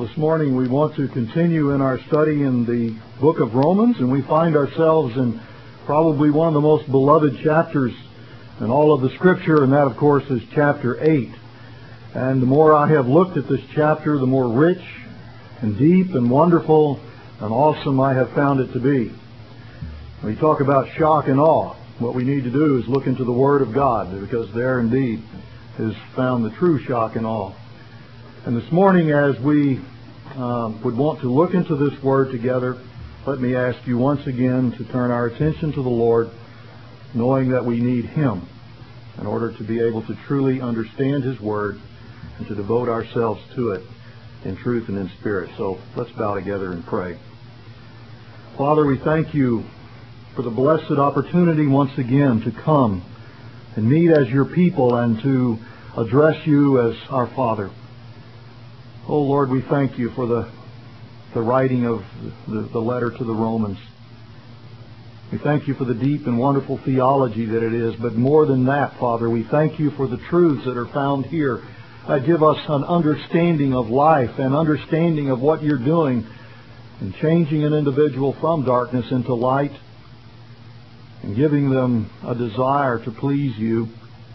Well, this morning we want to continue in our study in the book of Romans, and we find ourselves in probably one of the most beloved chapters in all of the Scripture, and that, of course, is chapter 8. And the more I have looked at this chapter, the more rich and deep and wonderful and awesome I have found it to be. When we talk about shock and awe, what we need to do is look into the Word of God, because there indeed is found the true shock and awe. And this morning, as we would want to look into this Word together, let me ask you once again to turn our attention to the Lord, knowing that we need Him in order to be able to truly understand His Word and to devote ourselves to it in truth and in spirit. So let's bow together and pray. Father, we thank you for the blessed opportunity once again to come and meet as your people and to address you as our Father. Oh Lord, we thank you for the writing of the letter to the Romans. We thank you for the deep and wonderful theology that it is. But more than that, Father, we thank you for the truths that are found here that give us an understanding of life and understanding of what you're doing in changing an individual from darkness into light and giving them a desire to please you,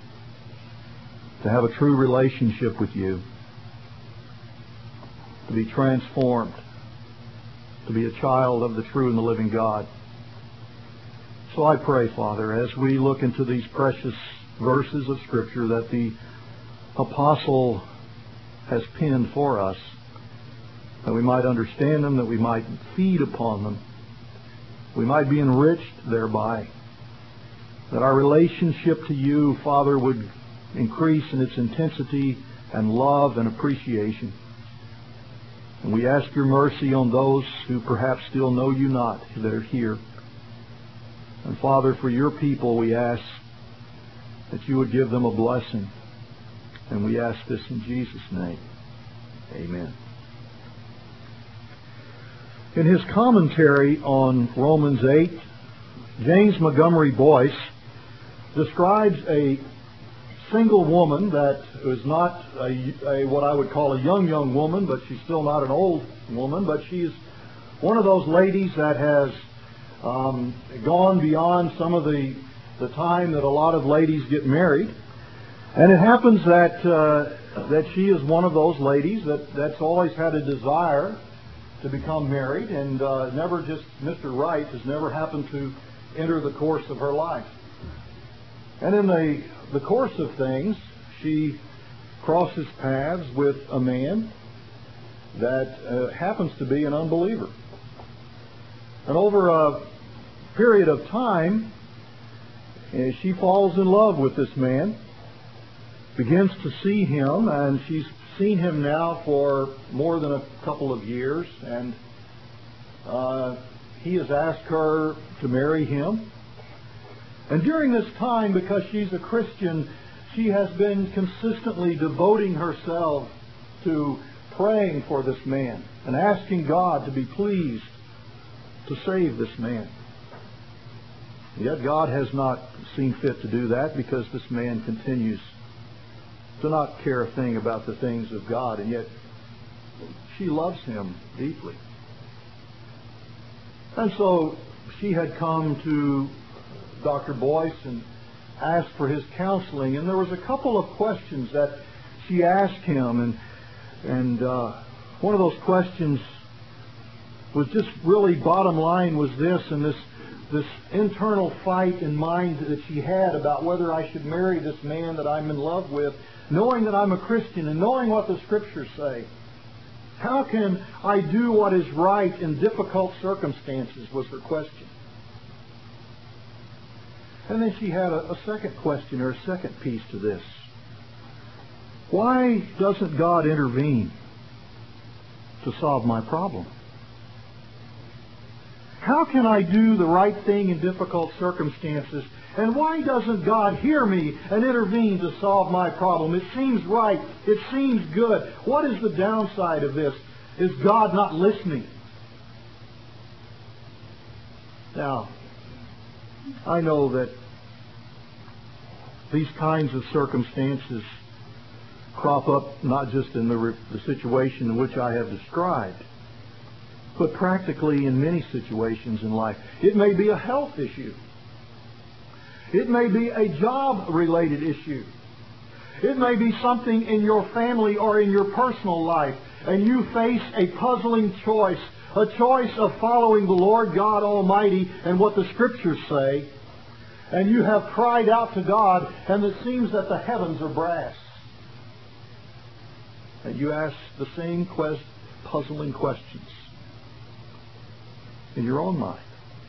to have a true relationship with you, to be transformed, to be a child of the true and the living God. So I pray, Father, as we look into these precious verses of Scripture that the Apostle has penned for us, that we might understand them, that we might feed upon them, we might be enriched thereby, that our relationship to you, Father, would increase in its intensity and love and appreciation. And we ask your mercy on those who perhaps still know you not, that are here. And Father, for your people, we ask that you would give them a blessing. And we ask this in Jesus' name. Amen. In his commentary on Romans 8, James Montgomery Boyce describes a single woman that is not a what I would call a young woman, but she's still not an old woman, but she's one of those ladies that has gone beyond some of the time that a lot of ladies get married. And it happens that she is one of those ladies that's always had a desire to become married, and never just Mr. Right has never happened to enter the course of her life. And in the course of things, she crosses paths with a man that happens to be an unbeliever. And over a period of time, she falls in love with this man, begins to see him, and she's seen him now for more than a couple of years, and he has asked her to marry him. And during this time, because she's a Christian, she has been consistently devoting herself to praying for this man and asking God to be pleased to save this man. Yet God has not seen fit to do that, because this man continues to not care a thing about the things of God, and yet she loves him deeply. And so she had come to Dr. Boyce and asked for his counseling, and there was a couple of questions that she asked him, and one of those questions was just really bottom line was this, and this internal fight in mind that she had about whether I should marry this man that I'm in love with, knowing that I'm a Christian and knowing what the Scriptures say. How can I do what is right in difficult circumstances, was her question. And then she had a second question, or a second piece to this. Why doesn't God intervene to solve my problem? How can I do the right thing in difficult circumstances? And why doesn't God hear me and intervene to solve my problem? It seems right. It seems good. What is the downside of this? Is God not listening? Now, I know that these kinds of circumstances crop up not just in the situation in which I have described, but practically in many situations in life. It may be a health issue. It may be a job-related issue. It may be something in your family or in your personal life, and you face a puzzling choice, a choice of following the Lord God Almighty and what the Scriptures say, and you have cried out to God, and it seems that the heavens are brass. And you ask the same puzzling questions in your own mind.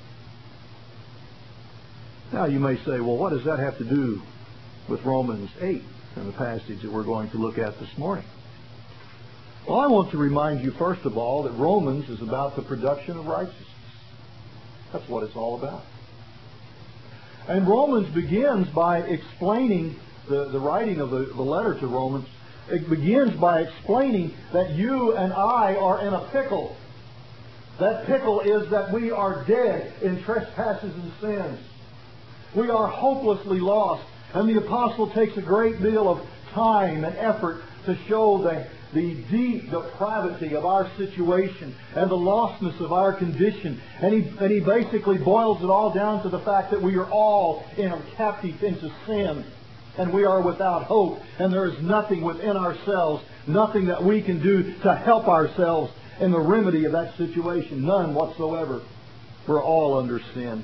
Now you may say, well, what does that have to do with Romans 8 and the passage that we're going to look at this morning? Well, I want to remind you, first of all, that Romans is about the production of righteousness. That's what it's all about. And Romans begins by explaining, the writing of the letter to Romans, it begins by explaining that you and I are in a pickle. That pickle is that we are dead in trespasses and sins. We are hopelessly lost. And the apostle takes a great deal of time and effort to show the deep depravity of our situation and the lostness of our condition. And he basically boils it all down to the fact that we are all captive into sin. And we are without hope. And there is nothing within ourselves, nothing that we can do to help ourselves in the remedy of that situation. None whatsoever. We're all under sin.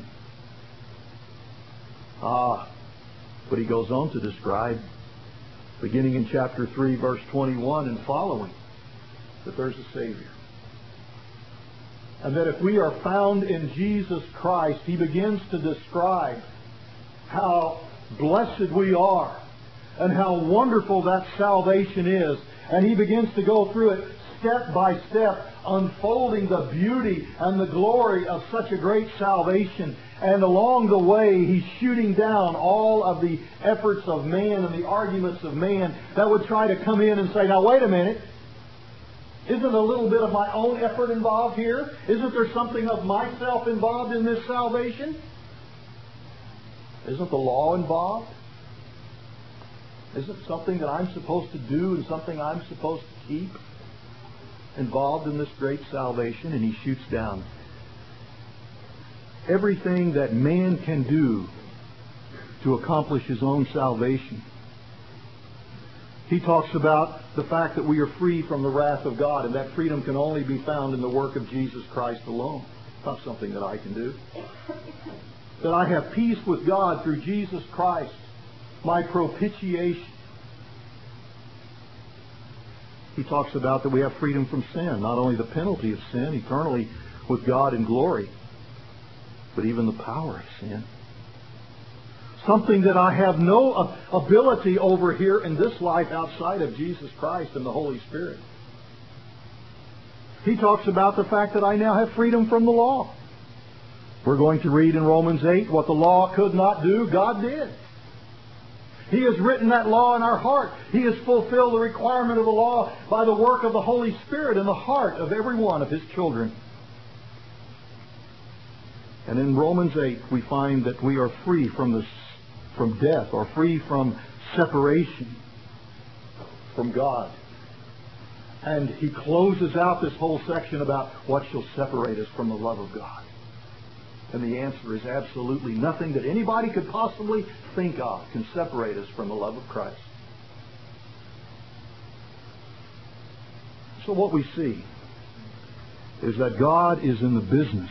But he goes on to describe, beginning in chapter 3, verse 21 and following, that there's a Savior. And that if we are found in Jesus Christ, he begins to describe how blessed we are and how wonderful that salvation is. And he begins to go through it step by step, unfolding the beauty and the glory of such a great salvation. And along the way, he's shooting down all of the efforts of man and the arguments of man that would try to come in and say, now wait a minute, isn't a little bit of my own effort involved here? Isn't there something of myself involved in this salvation? Isn't the law involved? Isn't something that I'm supposed to do and something I'm supposed to keep involved in this great salvation? And he shoots down everything that man can do to accomplish his own salvation. He talks about the fact that we are free from the wrath of God, and that freedom can only be found in the work of Jesus Christ alone. It's not something that I can do. That I have peace with God through Jesus Christ, my propitiation. He talks about that we have freedom from sin, not only the penalty of sin eternally with God in glory, but even the power of sin. Something that I have no ability over here in this life outside of Jesus Christ and the Holy Spirit. He talks about the fact that I now have freedom from the law. We're going to read in Romans 8 what the law could not do, God did. He has written that law in our heart. He has fulfilled the requirement of the law by the work of the Holy Spirit in the heart of every one of His children. And in Romans 8, we find that we are free from death, or free from separation from God. And he closes out this whole section about what shall separate us from the love of God. And the answer is absolutely nothing that anybody could possibly think of can separate us from the love of Christ. So what we see is that God is in the business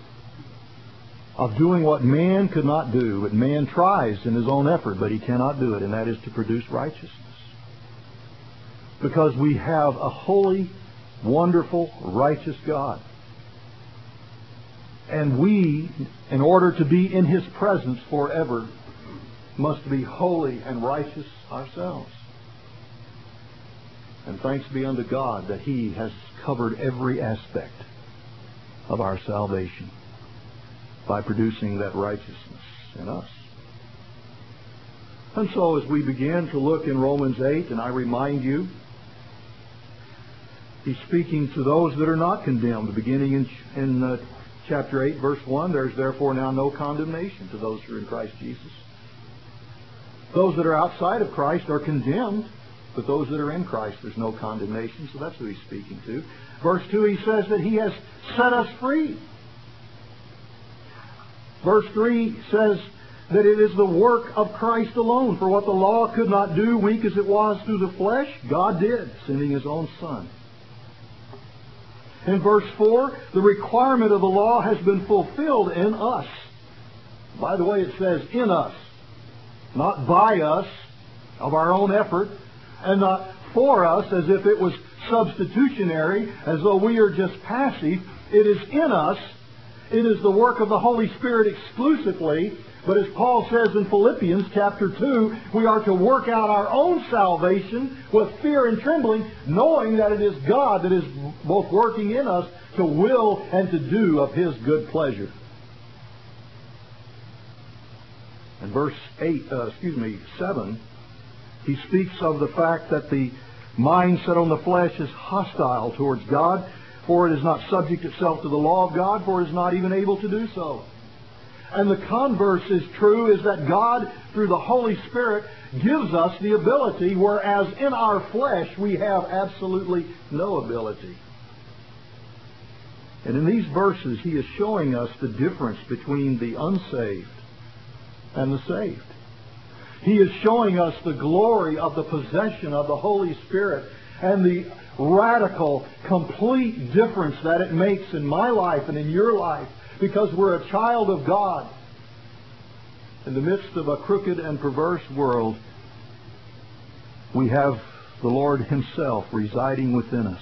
of doing what man could not do. But man tries in his own effort, but he cannot do it, and that is to produce righteousness. Because we have a holy, wonderful, righteous God. And we, in order to be in His presence forever, must be holy and righteous ourselves. And thanks be unto God that He has covered every aspect of our salvation by producing that righteousness in us. And so as we begin to look in Romans 8, and I remind you, he's speaking to those that are not condemned. Beginning in chapter 8, verse 1, there's therefore now no condemnation to those who are in Christ Jesus. Those that are outside of Christ are condemned But those that are in Christ, there's no condemnation, so that's who he's speaking to. Verse 2, he says that he has set us free. Verse 3 says that it is the work of Christ alone. For what the law could not do, weak as it was through the flesh, God did, sending His own Son. In verse 4, the requirement of the law has been fulfilled in us. By the way, it says in us, not by us, of our own effort, and not for us as if it was substitutionary, as though we are just passive. It is in us. It is the work of the Holy Spirit exclusively. But as Paul says in Philippians chapter 2, we are to work out our own salvation with fear and trembling, knowing that it is God that is both working in us to will and to do of His good pleasure. In verse 7, he speaks of the fact that the mind set on the flesh is hostile towards God, for it is not subject itself to the law of God, for it is not even able to do so. And the converse is true, is that God, through the Holy Spirit, gives us the ability, whereas in our flesh we have absolutely no ability. And in these verses, he is showing us the difference between the unsaved and the saved. He is showing us the glory of the possession of the Holy Spirit and the radical, complete difference that it makes in my life and in your life, because we're a child of God. In the midst of a crooked and perverse world, we have the Lord Himself residing within us.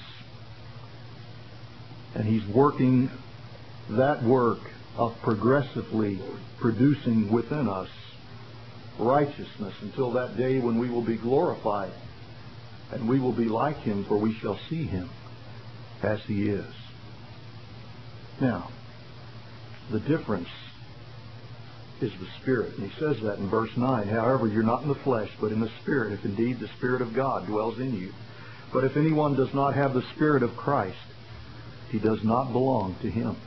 And He's working that work of progressively producing within us righteousness until that day when we will be glorified and we will be like Him, for we shall see Him as He is. Now, the difference is the Spirit. And he says that in verse 9. However, you're not in the flesh, but in the Spirit, if indeed the Spirit of God dwells in you. But if anyone does not have the Spirit of Christ, he does not belong to Him.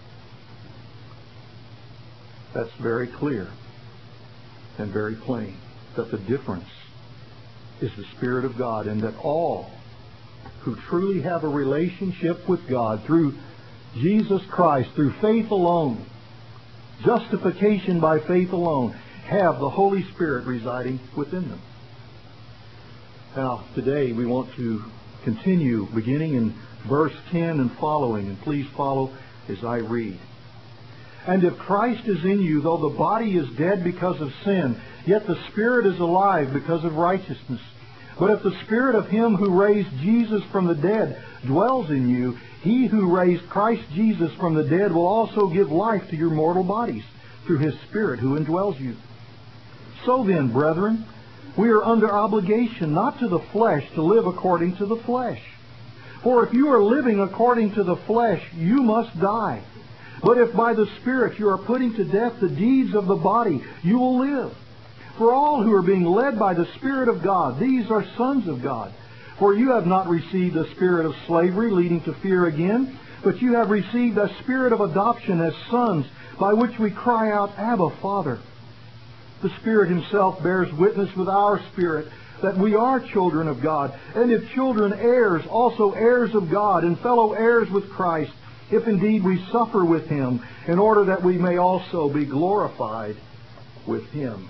That's very clear and very plain, that the difference is the Spirit of God, and that all who truly have a relationship with God through Jesus Christ, through faith alone, justification by faith alone, have the Holy Spirit residing within them. Now, today we want to continue beginning in verse 10 and following, and please follow as I read. And if Christ is in you, though the body is dead because of sin, yet the Spirit is alive because of righteousness. But if the Spirit of Him who raised Jesus from the dead dwells in you, He who raised Christ Jesus from the dead will also give life to your mortal bodies through His Spirit who indwells you. So then, brethren, we are under obligation not to the flesh to live according to the flesh. For if you are living according to the flesh, you must die. But if by the Spirit you are putting to death the deeds of the body, you will live. For all who are being led by the Spirit of God, these are sons of God. For you have not received a spirit of slavery leading to fear again, but you have received a spirit of adoption as sons, by which we cry out, Abba, Father. The Spirit Himself bears witness with our spirit that we are children of God, and if children, heirs, also heirs of God, and fellow heirs with Christ, if indeed we suffer with Him, in order that we may also be glorified with Him.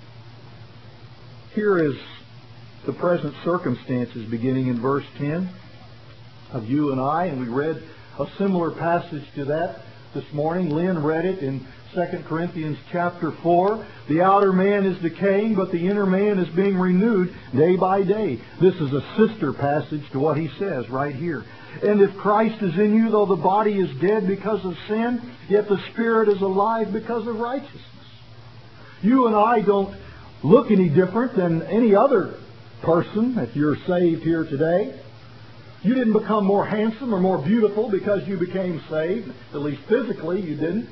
Here is the present circumstances beginning in verse 10 of you and I, and we read a similar passage to that this morning. Lynn read it in 2 Corinthians chapter 4. The outer man is decaying, but the inner man is being renewed day by day. This is a sister passage to what he says right here. And if Christ is in you, though the body is dead because of sin, yet the Spirit is alive because of righteousness. You and I don't look any different than any other person if you're saved here today. You didn't become more handsome or more beautiful because you became saved. At least physically you didn't.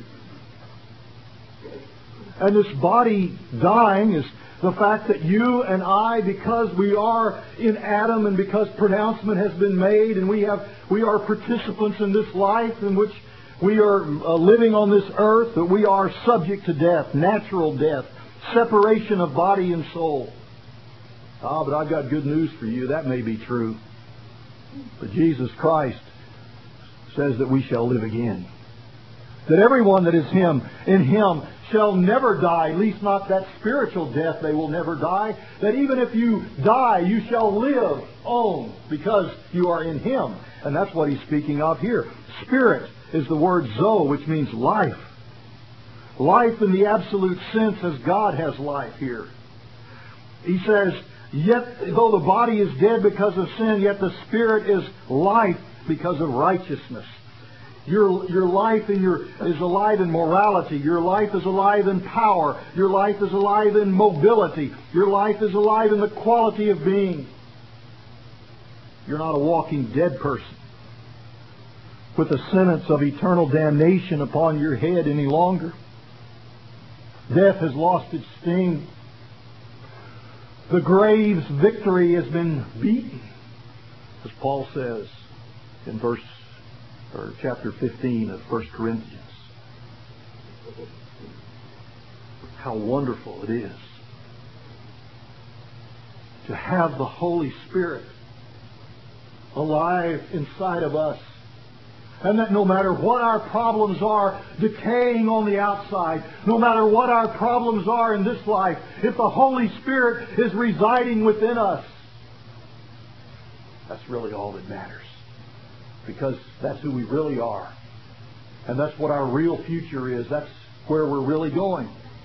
And this body dying is the fact that you and I, because we are in Adam and because pronouncement has been made and we are participants in this life in which we are living on this earth, that we are subject to death, natural death, separation of body and soul. But I've got good news for you. That may be true. But Jesus Christ says that we shall live again. That everyone that is in Him shall never die, at least not that spiritual death, they will never die. That even if you die, you shall live on because you are in Him. And that's what He's speaking of here. Spirit is the word zoe, which means life. Life in the absolute sense as God has life here. He says, yet though the body is dead because of sin, yet the Spirit is life because of righteousness. Your life is alive in morality. Your life is alive in power. Your life is alive in mobility. Your life is alive in the quality of being. You're not a walking dead person with a sentence of eternal damnation upon your head any longer. Death has lost its sting. The grave's victory has been beaten, as Paul says in chapter 15 of 1 Corinthians. How wonderful it is to have the Holy Spirit alive inside of us. And that no matter what our problems are decaying on the outside, no matter what our problems are in this life, if the Holy Spirit is residing within us, that's really all that matters. Because that's who we really are. And that's what our real future is. That's where we're really going.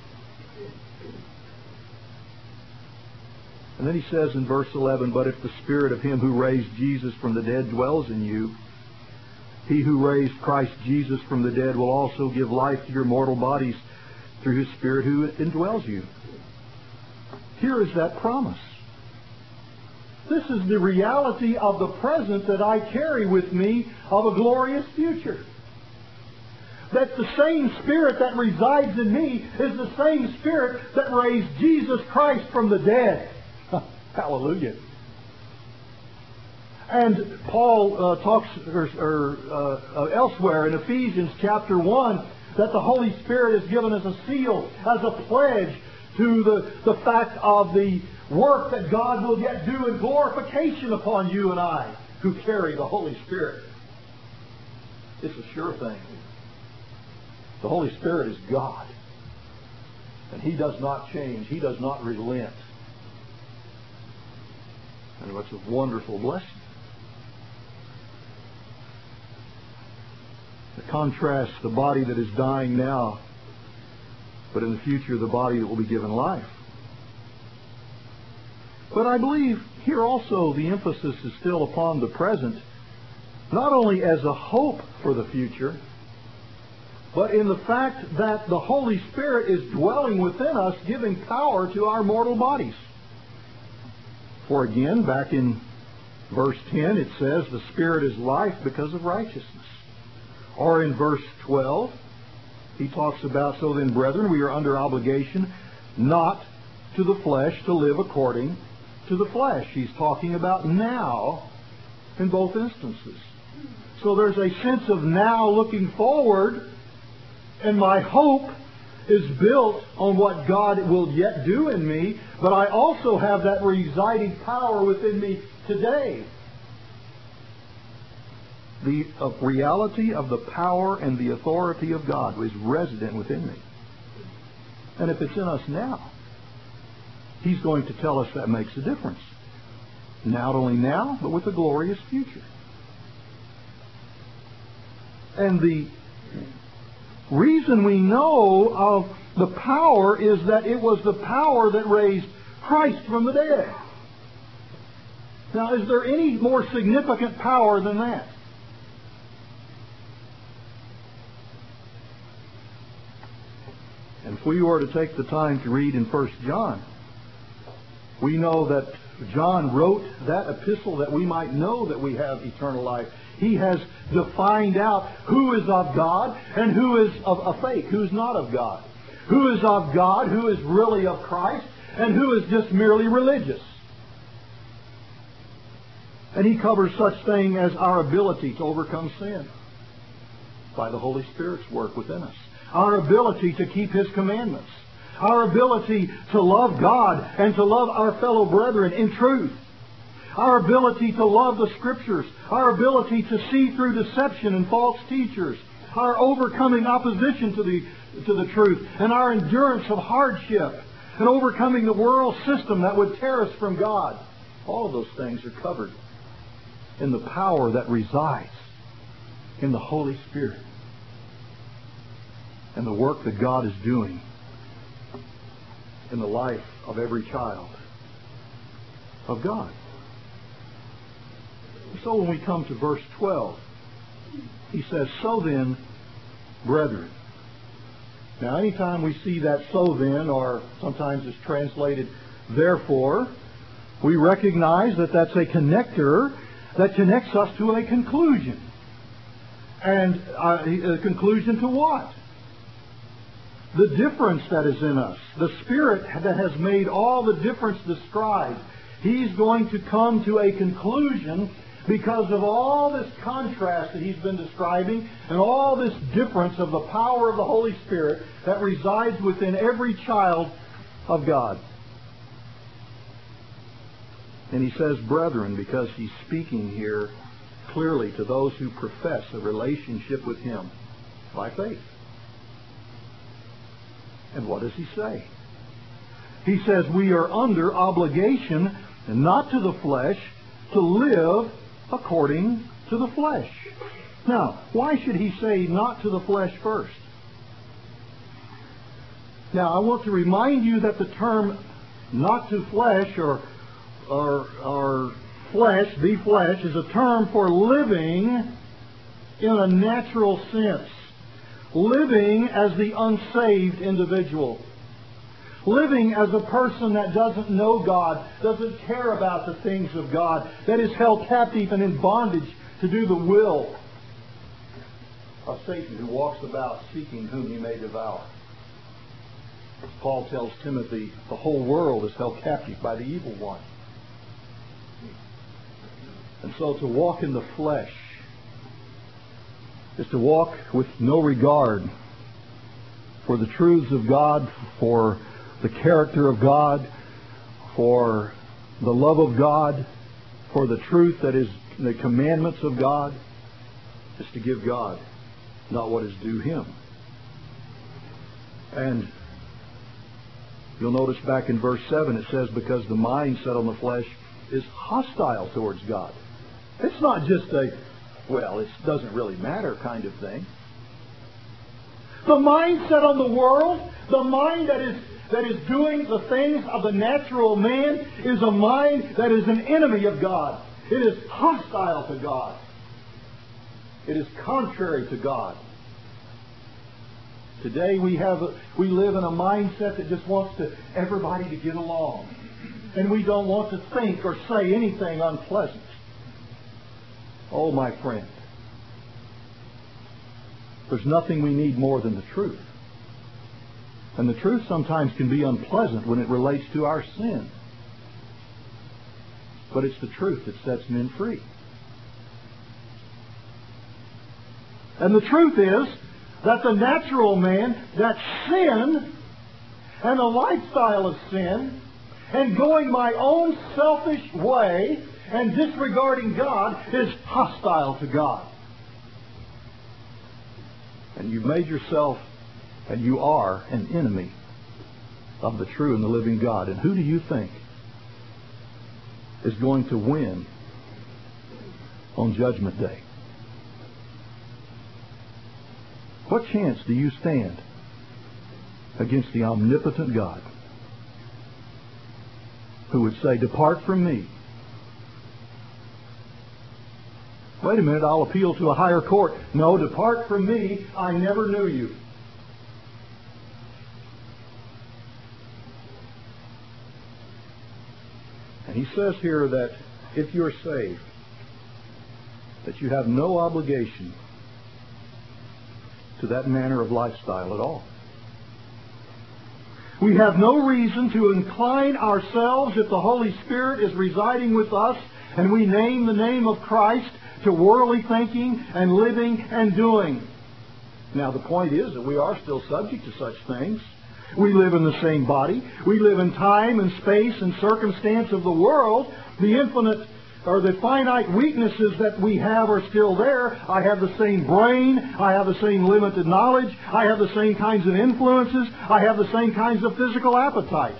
And then he says in verse 11, but if the Spirit of Him who raised Jesus from the dead dwells in you, He who raised Christ Jesus from the dead will also give life to your mortal bodies through His Spirit who indwells you. Here is that promise. This is the reality of the present that I carry with me of a glorious future. That the same Spirit that resides in me is the same Spirit that raised Jesus Christ from the dead. Hallelujah. And Paul talks elsewhere in Ephesians chapter 1 that the Holy Spirit is given as a seal, as a pledge to the fact of the work that God will yet do in glorification upon you and I who carry the Holy Spirit. It's a sure thing. The Holy Spirit is God. And He does not change. He does not relent. And it's a wonderful blessing. The contrast, the body that is dying now, but in the future the body that will be given life. But I believe here also the emphasis is still upon the present, not only as a hope for the future, but in the fact that the Holy Spirit is dwelling within us, giving power to our mortal bodies. For again, back in verse 10, it says, the Spirit is life because of righteousness. Or in verse 12, he talks about, so then, brethren, we are under obligation not to the flesh to live according to the flesh. He's talking about now in both instances. So there's a sense of now looking forward, and my hope is built on what God will yet do in me, but I also have that residing power within me today. The reality of the power and the authority of God is resident within me. And if it's in us now, He's going to tell us that makes a difference. Not only now, but with a glorious future. And the reason we know of the power is that it was the power that raised Christ from the dead. Now, is there any more significant power than that? And if we were to take the time to read in 1 John, we know that John wrote that epistle that we might know that we have eternal life. He has defined out who is of God and who is of a fake, who's not of God. Who is of God, who is really of Christ, and who is just merely religious. And he covers such thing as our ability to overcome sin by the Holy Spirit's work within us. Our ability to keep His commandments. our ability to love God and to love our fellow brethren in truth, our ability to love the Scriptures, our ability to see through deception and false teachers, our overcoming opposition to the truth, and our endurance of hardship, and overcoming the world system that would tear us from God. All of those things are covered in the power that resides in the Holy Spirit and the work that God is doing in the life of every child of God. So when we come to verse 12, he says, "So then, brethren." Now, anytime we see that "so then," or sometimes it's translated "therefore," we recognize that that's a connector that connects us to a conclusion. And a conclusion to what? The difference that is in us. The Spirit that has made all the difference described. He's going to come to a conclusion because of all this contrast that he's been describing and all this difference of the power of the Holy Spirit that resides within every child of God. And he says brethren because he's speaking here clearly to those who profess a relationship with him by faith. And what does he say? He says we are under obligation, and not to the flesh, to live according to the flesh. Now, why should he say not to the flesh first? Now, I want to remind you that the term not to flesh or flesh, the flesh, is a term for living in a natural sense. Living as the unsaved individual. Living as a person that doesn't know God, doesn't care about the things of God, that is held captive and in bondage to do the will of Satan, who walks about seeking whom he may devour. As Paul tells Timothy, the whole world is held captive by the evil one. And so to walk in the flesh is to walk with no regard for the truths of God, for the character of God, for the love of God, for the truth that is the commandments of God, is to give God not what is due him. And you'll notice back in verse 7 it says, because the mind set on the flesh is hostile towards God. It's not just a, well, it doesn't really matter kind of thing. The mind set on the world, the mind that is doing the things of the natural man, is a mind that is an enemy of God. It is hostile to God. It is contrary to God. Today we live in a mindset that just wants everybody to get along. And we don't want to think or say anything unpleasant. Oh, my friend, there's nothing we need more than the truth. And the truth sometimes can be unpleasant when it relates to our sin. But it's the truth that sets men free. And the truth is that the natural man, that sin and a lifestyle of sin and going my own selfish way and disregarding God is hostile to God. And you've made yourself, and you are, an enemy of the true and the living God. And who do you think is going to win on Judgment Day? What chance do you stand against the omnipotent God who would say, depart from me? Wait a minute, I'll appeal to a higher court. No, depart from me, I never knew you. And he says here that if you're saved, that you have no obligation to that manner of lifestyle at all. We have no reason to incline ourselves if the Holy Spirit is residing with us and we name the name of Christ to worldly thinking and living and doing. Now the point is that we are still subject to such things. We live in the same body. We live in time and space and circumstance of the world. The infinite or the finite weaknesses that we have are still there. I have the same brain. I have the same limited knowledge. I have the same kinds of influences. I have the same kinds of physical appetites.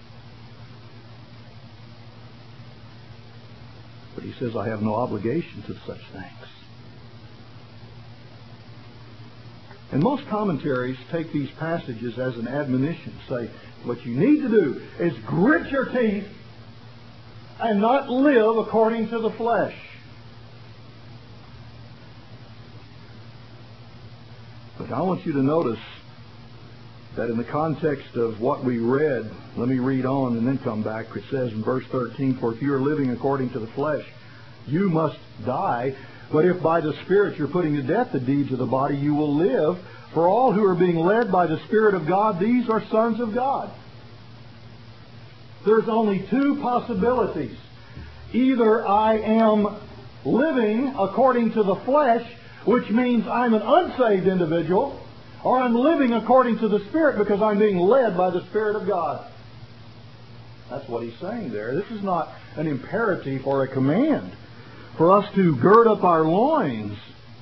But he says I have no obligation to such things. And most commentaries take these passages as an admonition. Say, what you need to do is grit your teeth and not live according to the flesh. But I want you to notice that in the context of what we read, let me read on and then come back. It says in verse 13, for if you are living according to the flesh, you must die. But if by the Spirit you're putting to death the deeds of the body, you will live. For all who are being led by the Spirit of God, these are sons of God. There's only two possibilities. Either I am living according to the flesh, which means I'm an unsaved individual, or I'm living according to the Spirit because I'm being led by the Spirit of God. That's what he's saying there. This is not an imperative or a command for us to gird up our loins.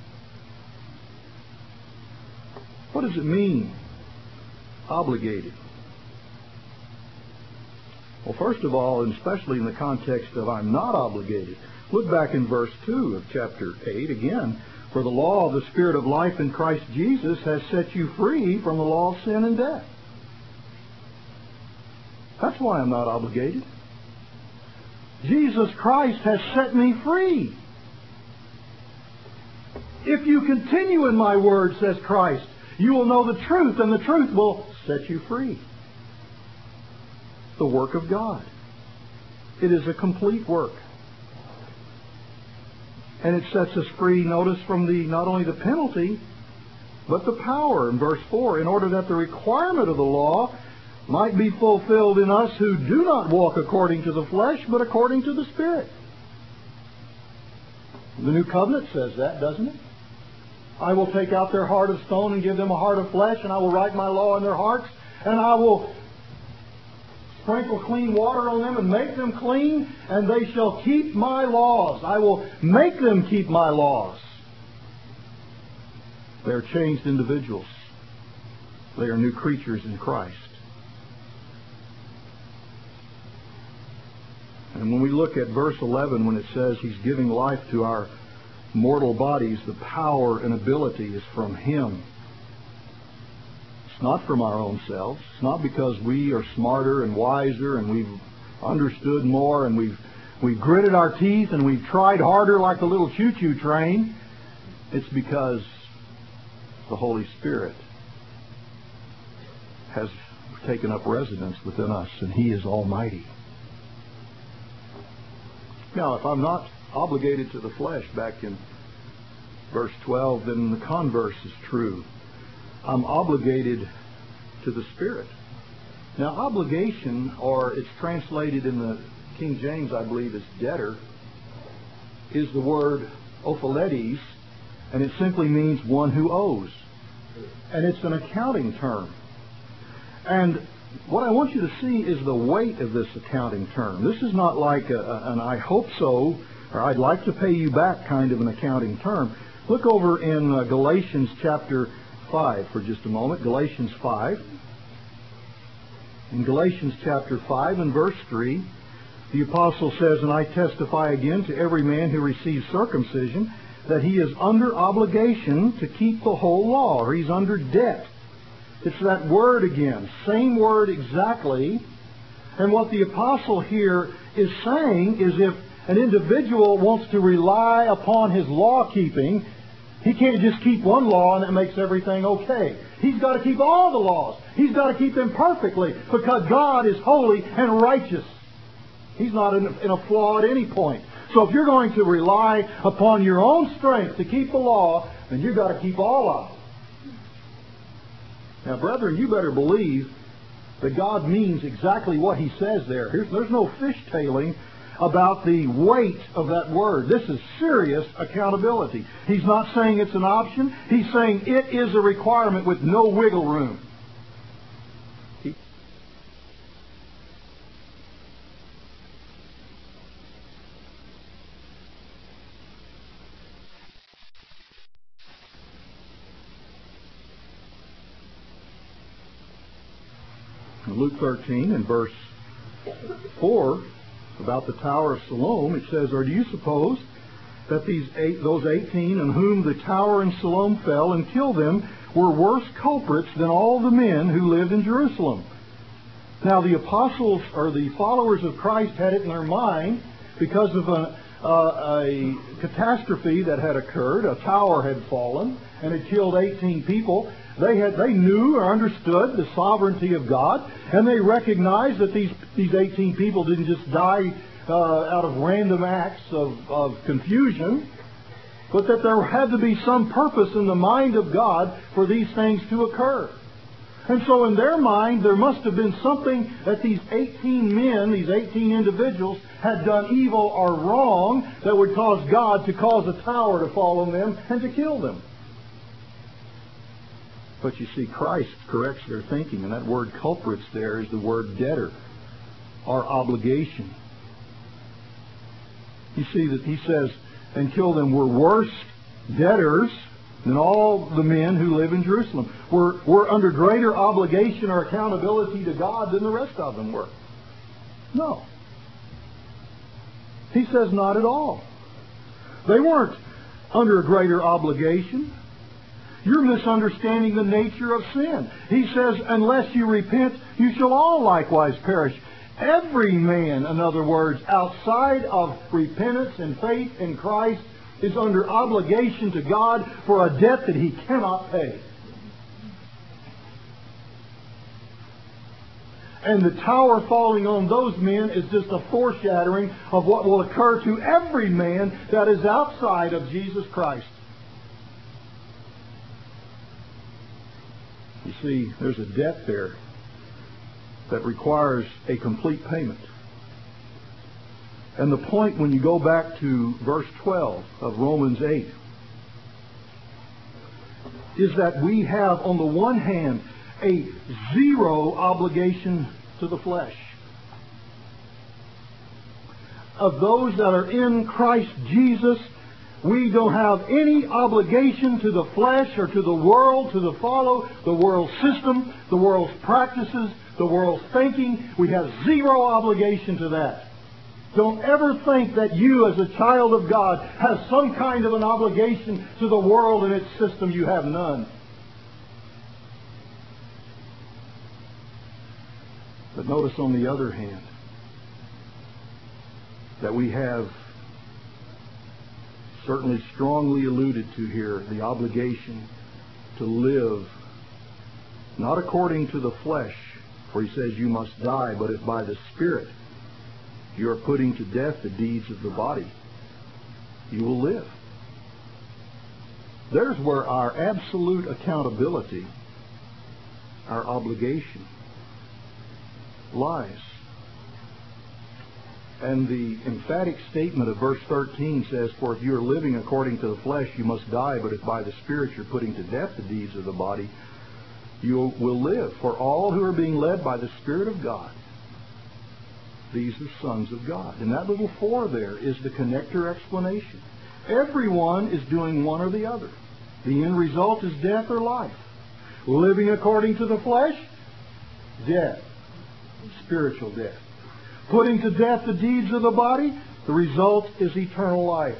What does it mean? Obligated. Well, first of all, and especially in the context of I'm not obligated, look back in verse 2 of chapter 8 again. For the law of the Spirit of life in Christ Jesus has set you free from the law of sin and death. That's why I'm not obligated. Jesus Christ has set me free. If you continue in my word, says Christ, you will know the truth, and the truth will set you free. The work of God. It is a complete work. And it sets us free, notice, from not only the penalty, but the power. In verse 4, in order that the requirement of the law might be fulfilled in us who do not walk according to the flesh, but according to the Spirit. The New Covenant says that, doesn't it? I will take out their heart of stone and give them a heart of flesh, and I will write my law in their hearts, and I will sprinkle clean water on them and make them clean, and they shall keep my laws. I will make them keep my laws. They are changed individuals. They are new creatures in Christ. And when we look at verse 11, when it says He's giving life to our mortal bodies, the power and ability is from Him. It's not from our own selves. It's not because we are smarter and wiser and we've understood more and we've gritted our teeth and we've tried harder like a little choo-choo train. It's because the Holy Spirit has taken up residence within us, and He is almighty. Now, if I'm not obligated to the flesh, back in verse 12, then the converse is true. I'm obligated to the Spirit. Now, obligation, or it's translated in the King James, I believe, as debtor, is the word ophiletes, and it simply means one who owes. And it's an accounting term. And what I want you to see is the weight of this accounting term. This is not like an I hope so, or I'd like to pay you back kind of an accounting term. Look over in Galatians chapter 5 for just a moment. Galatians 5. In Galatians chapter 5 and verse 3, the apostle says, and I testify again to every man who receives circumcision that he is under obligation to keep the whole law, or he's under debt. It's that word again, same word exactly. And what the apostle here is saying is if an individual wants to rely upon his law keeping, he can't just keep one law and that makes everything okay. He's got to keep all the laws. He's got to keep them perfectly because God is holy and righteous. He's not in a flaw at any point. So if you're going to rely upon your own strength to keep the law, then you've got to keep all of it. Now, brethren, you better believe that God means exactly what He says there. There's no fishtailing about the weight of that word. This is serious accountability. He's not saying it's an option. He's saying it is a requirement with no wiggle room. In Luke 13 and verse 4, about the Tower of Siloam, it says, "Or do you suppose that those 18 on whom the tower in Siloam fell and killed them were worse culprits than all the men who lived in Jerusalem?" Now the apostles, or the followers of Christ, had it in their mind because of a catastrophe that had occurred. A tower had fallen and had killed 18 people. They knew or understood the sovereignty of God, and they recognized that these 18 people didn't just die out of random acts of confusion, but that there had to be some purpose in the mind of God for these things to occur. And so in their mind, there must have been something that these 18 men, these 18 individuals, had done evil or wrong that would cause God to cause a tower to fall on them and to kill them. But you see, Christ corrects their thinking, and that word culprits there is the word debtor, or obligation. You see that he says, "And kill them," were worse debtors than all the men who live in Jerusalem. Were under greater obligation or accountability to God than the rest of them were. No. He says not at all. They weren't under a greater obligation. You're misunderstanding the nature of sin. He says, "Unless you repent, you shall all likewise perish." Every man, in other words, outside of repentance and faith in Christ, is under obligation to God for a debt that he cannot pay. And the tower falling on those men is just a foreshadowing of what will occur to every man that is outside of Jesus Christ. You see, there's a debt there that requires a complete payment. And the point, when you go back to verse 12 of Romans 8, is that we have, on the one hand, a zero obligation to the flesh. Of those that are in Christ Jesus, we don't have any obligation to the flesh or to the world, to follow the world's system, the world's practices, the world's thinking. We have zero obligation to that. Don't ever think that you, as a child of God, have some kind of an obligation to the world and its system. You have none. But notice, on the other hand, that we have certainly strongly alluded to here the obligation to live not according to the flesh, for he says you must die, but if by the Spirit you are putting to death the deeds of the body, you will live. There's where our absolute accountability, our obligation, lies. And the emphatic statement of verse 13 says, "For if you are living according to the flesh, you must die, but if by the Spirit you're putting to death the deeds of the body, you will live. For all who are being led by the Spirit of God, these are sons of God." And that little "for" there is the connector explanation. Everyone is doing one or the other. The end result is death or life. Living according to the flesh, death, spiritual death. Putting to death the deeds of the body, the result is eternal life.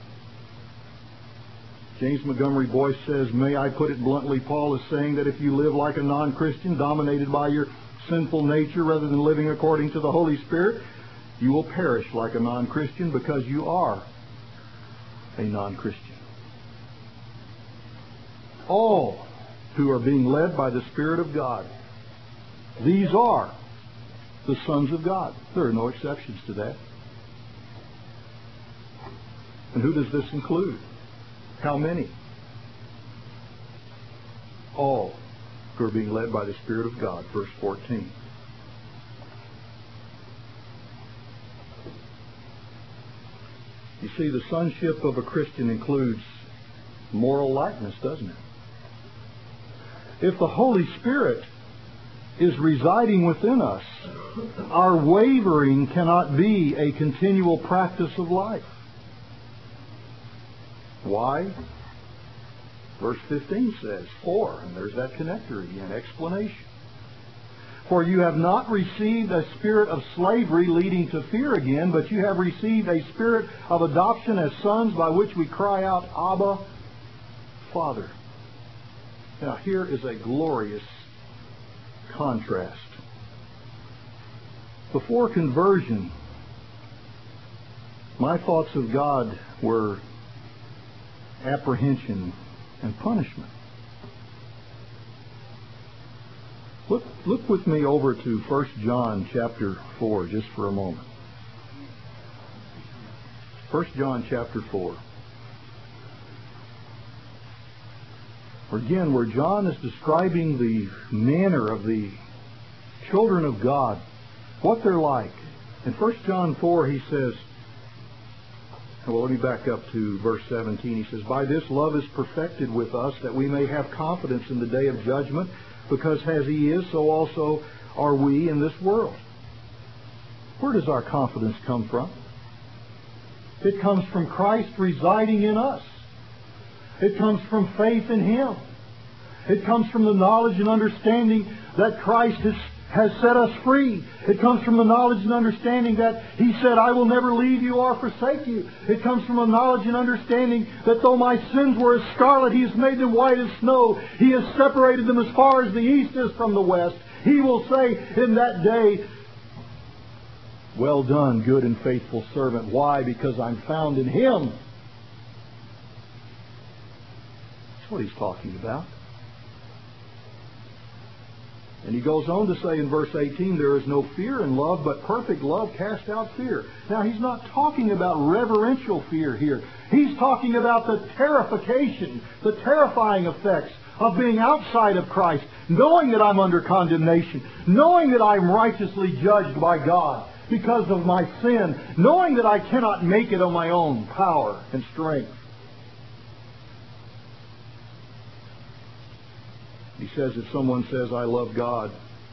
James Montgomery Boyce says, "May I put it bluntly, Paul is saying that if you live like a non-Christian, dominated by your sinful nature rather than living according to the Holy Spirit, you will perish like a non-Christian because you are a non-Christian." All who are being led by the Spirit of God, these are the sons of God. There are no exceptions to that. And who does this include? How many? All who are being led by the Spirit of God. Verse 14. You see, the sonship of a Christian includes moral likeness, doesn't it? If the Holy Spirit is residing within us, our wavering cannot be a continual practice of life. Why? Verse 15 says, "For," and there's that connector again, explanation. For you have not received a spirit of slavery leading to fear again, but you have received a spirit of adoption as sons, by which we cry out, Abba, Father. Now here is a glorious contrast. Before conversion, my thoughts of God were apprehension and punishment. Look with me over to 1 John chapter 4 just for a moment. 1 John chapter 4. Again, where John is describing the manner of the children of God, what they're like. In 1 John 4 he says, well, let me back up to verse 17. He says, by this love is perfected with us, that we may have confidence in the day of judgment, because as He is, so also are we in this world. Where does our confidence come from? It comes from Christ residing in us. It comes from faith in Him. It comes from the knowledge and understanding that Christ has set us free. It comes from the knowledge and understanding that He said, I will never leave you or forsake you. It comes from a knowledge and understanding that though my sins were as scarlet, He has made them white as snow. He has separated them as far as the east is from the west. He will say in that day, well done, good and faithful servant. Why? Because I'm found in Him. That's what He's talking about. And he goes on to say in verse 18, there is no fear in love, but perfect love casts out fear. Now, he's not talking about reverential fear here. He's talking about the terrification, the terrifying effects of being outside of Christ, knowing that I'm under condemnation, knowing that I'm righteously judged by God because of my sin, knowing that I cannot make it on my own power and strength. He says if someone says, I love God,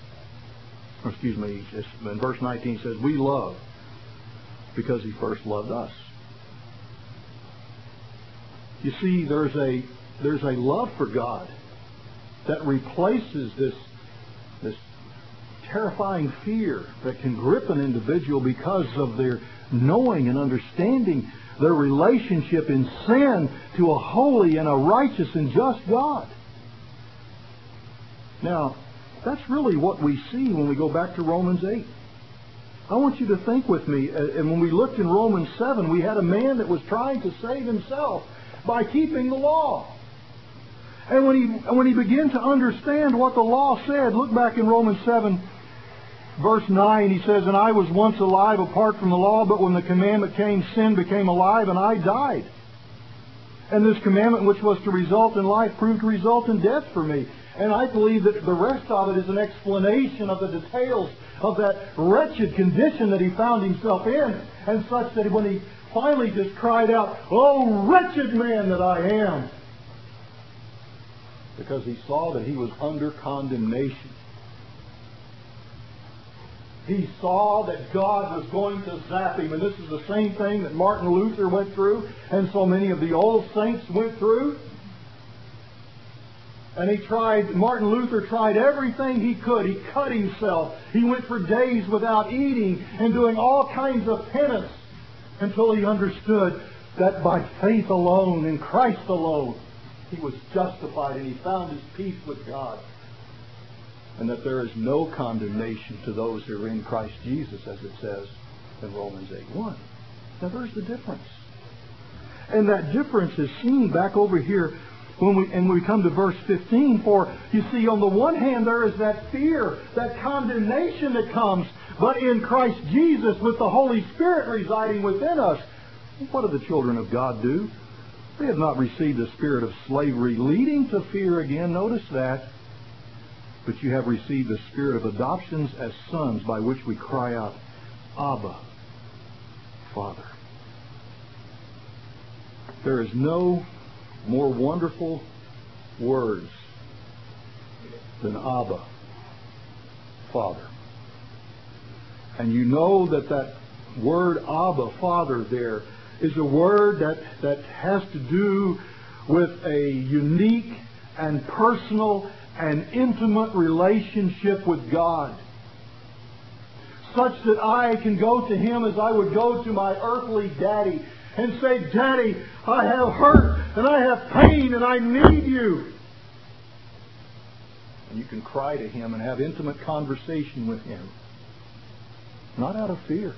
in verse 19 he says, we love because He first loved us. You see, there's a love for God that replaces this terrifying fear that can grip an individual because of their knowing and understanding their relationship in sin to a holy and a righteous and just God. Now, that's really what we see when we go back to Romans 8. I want you to think with me, and when we looked in Romans 7, we had a man that was trying to save himself by keeping the law. And when he began to understand what the law said, look back in Romans 7, verse 9, he says, and I was once alive apart from the law, but when the commandment came, sin became alive, and I died. And this commandment, which was to result in life, proved to result in death for me. And I believe that the rest of it is an explanation of the details of that wretched condition that he found himself in, and such that when he finally just cried out, oh, wretched man that I am, because he saw that he was under condemnation. He saw that God was going to zap him. And this is the same thing that Martin Luther went through, and so many of the old saints went through. And Martin Luther tried everything he could. He cut himself. He went for days without eating and doing all kinds of penance until he understood that by faith alone, in Christ alone, he was justified and he found his peace with God. And that there is no condemnation to those who are in Christ Jesus, as it says in Romans 8:1. Now there's the difference. And that difference is seen back over here when we come to verse 15, for you see, on the one hand there is that fear, that condemnation that comes, but in Christ Jesus, with the Holy Spirit residing within us, what do the children of God do? They have not received a spirit of slavery leading to fear again, notice that, but you have received the spirit of adoptions as sons, by which we cry out, Abba, Father. There is no more wonderful words than Abba, Father. And you know that word Abba, Father, there is a word that has to do with a unique and personal and intimate relationship with God. such that I can go to Him as I would go to my earthly daddy and say, Daddy, I have hurt and I have pain and I need you. And you can cry to Him and have intimate conversation with Him. Not out of fear,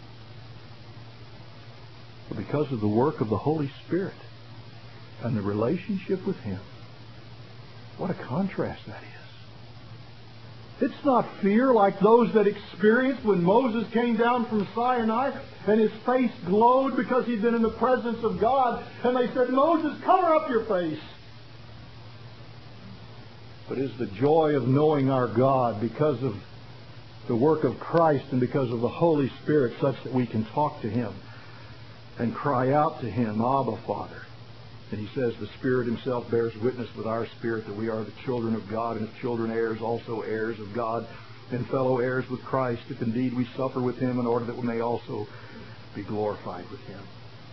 but because of the work of the Holy Spirit and the relationship with Him. What a contrast that is. It's not fear like those that experienced when Moses came down from Sinai and his face glowed because he'd been in the presence of God. And they said, Moses, cover up your face. But it's the joy of knowing our God because of the work of Christ and because of the Holy Spirit, such that we can talk to Him and cry out to Him, Abba, Father. And He says the Spirit Himself bears witness with our spirit that we are the children of God, and if children heirs, also heirs of God, and fellow heirs with Christ, if indeed we suffer with Him, in order that we may also be glorified with Him.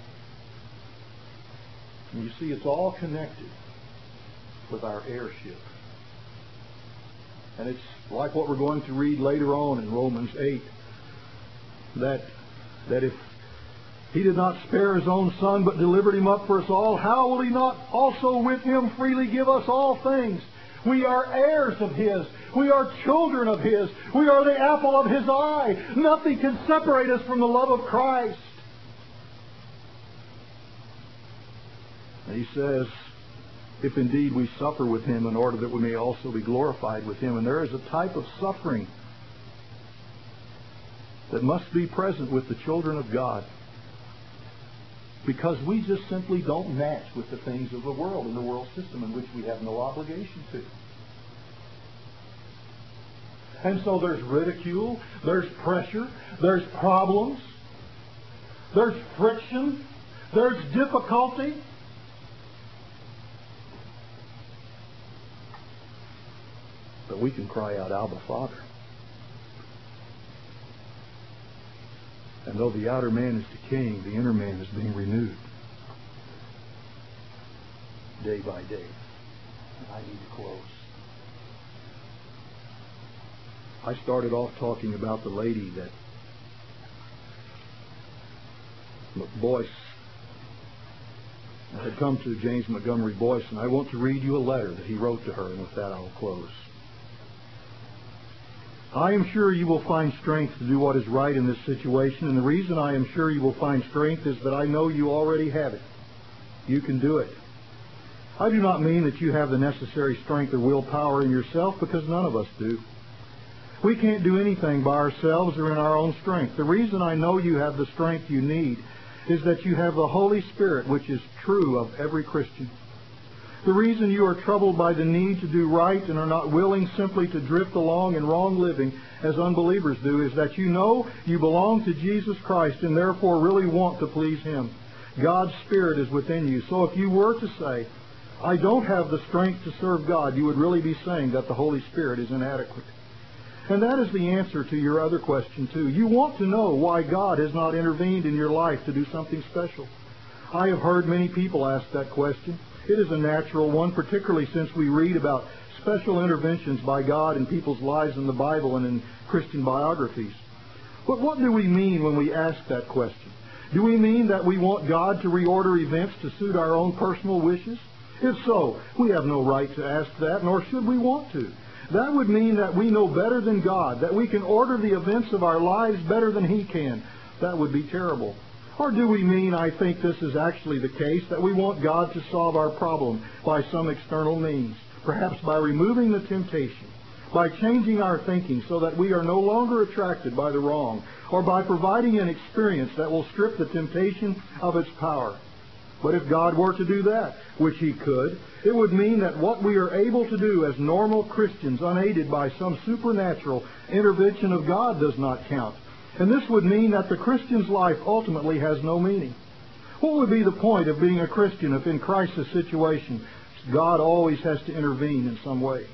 And you see, it's all connected with our heirship. And it's like what we're going to read later on in Romans 8, that if He did not spare His own Son, but delivered Him up for us all, how will He not also with Him freely give us all things? We are heirs of His. We are children of His. We are the apple of His eye. Nothing can separate us from the love of Christ. And He says, if indeed we suffer with Him, in order that we may also be glorified with Him. And there is a type of suffering that must be present with the children of God, because we just simply don't match with the things of the world and the world system in which we have no obligation to. And so there's ridicule, there's pressure, there's problems, there's friction, there's difficulty. But we can cry out, Abba, Father. And though the outer man is decaying, the inner man is being renewed day by day. And I need to close. I started off talking about the lady that Boyce had come to James Montgomery Boyce, and I want to read you a letter that he wrote to her, and with that I'll close. I am sure you will find strength to do what is right in this situation, and the reason I am sure you will find strength is that I know you already have it. You can do it. I do not mean that you have the necessary strength or willpower in yourself, because none of us do. We can't do anything by ourselves or in our own strength. The reason I know you have the strength you need is that you have the Holy Spirit, which is true of every Christian. The reason you are troubled by the need to do right and are not willing simply to drift along in wrong living as unbelievers do is that you know you belong to Jesus Christ and therefore really want to please Him. God's Spirit is within you. So if you were to say, I don't have the strength to serve God, you would really be saying that the Holy Spirit is inadequate. And that is the answer to your other question, too. You want to know why God has not intervened in your life to do something special. I have heard many people ask that question. It is a natural one, particularly since we read about special interventions by God in people's lives in the Bible and in Christian biographies. But what do we mean when we ask that question? Do we mean that we want God to reorder events to suit our own personal wishes? If so, we have no right to ask that, nor should we want to. That would mean that we know better than God, that we can order the events of our lives better than He can. That would be terrible. Or do we mean, I think this is actually the case, that we want God to solve our problem by some external means, perhaps by removing the temptation, by changing our thinking so that we are no longer attracted by the wrong, or by providing an experience that will strip the temptation of its power? But if God were to do that, which He could, it would mean that what we are able to do as normal Christians, unaided by some supernatural intervention of God, does not count. And this would mean that the Christian's life ultimately has no meaning. What would be the point of being a Christian if in crisis situations God always has to intervene in some way?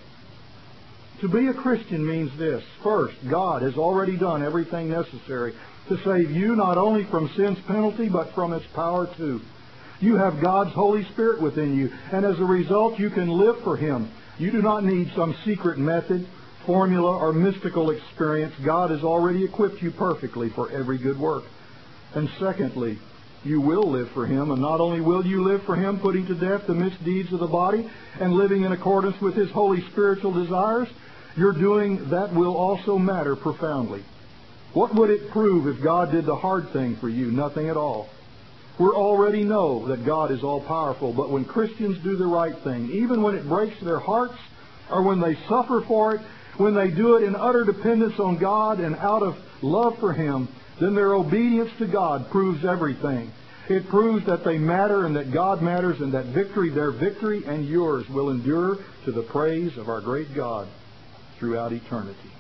To be a Christian means this. First, God has already done everything necessary to save you not only from sin's penalty, but from its power too. You have God's Holy Spirit within you, and as a result you can live for Him. You do not need some secret method formula or mystical experience. God has already equipped you perfectly for every good work. And secondly, you will live for Him, and not only will you live for Him, putting to death the misdeeds of the body and living in accordance with His holy spiritual desires, your doing that will also matter profoundly. What would it prove if God did the hard thing for you? Nothing at all. We already know that God is all-powerful, but when Christians do the right thing, even when it breaks their hearts, or when they suffer for it, when they do it in utter dependence on God and out of love for Him, then their obedience to God proves everything. It proves that they matter and that God matters, and that victory, their victory and yours, will endure to the praise of our great God throughout eternity.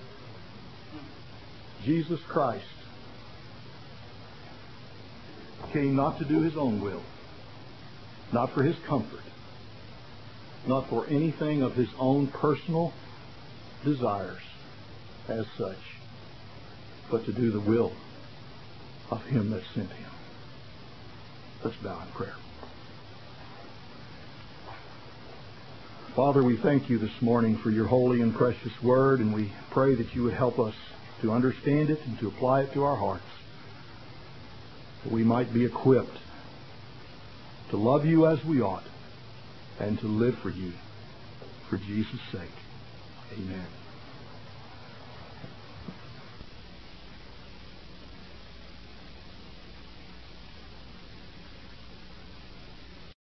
Jesus Christ came not to do His own will, not for His comfort, not for anything of His own personal desires as such, but to do the will of Him that sent Him. Let's bow in prayer. Father, we thank You this morning for Your holy and precious Word, and we pray that You would help us to understand it and to apply it to our hearts, that we might be equipped to love You as we ought and to live for You for Jesus' sake. Amen.